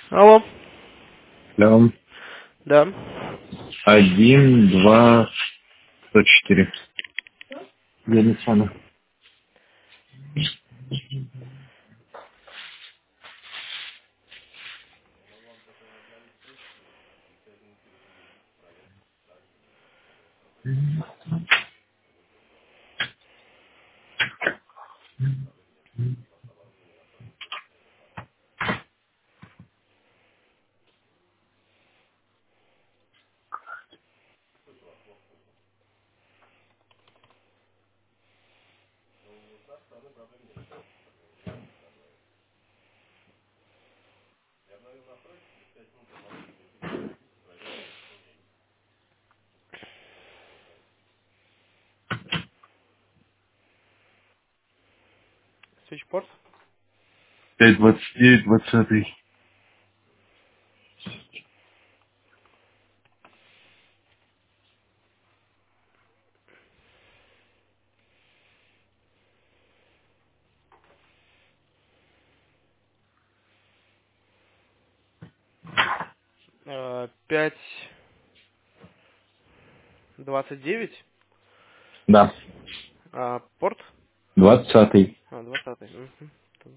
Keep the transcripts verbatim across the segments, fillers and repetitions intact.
Алло. Алло. Да. Один, два, сто четыре. Елисана. Switchport. Пять двадцать девять, двадцатый. Э, Пять двадцать девять. Да. А, порт? Двадцатый. А, двадцатый. Мгм.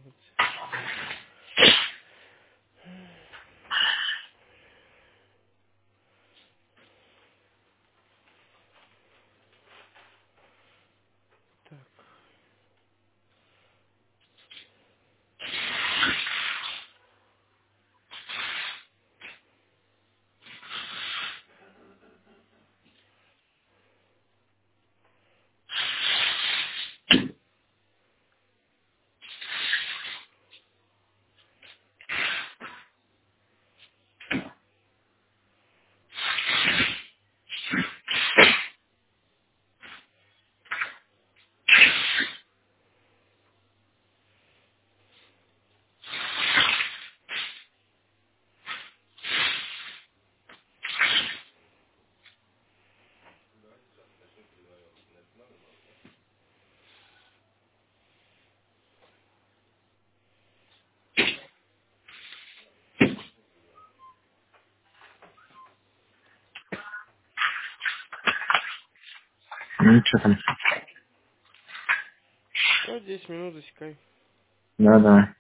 Ну, что там? Все, десять минут засекай. Да, да.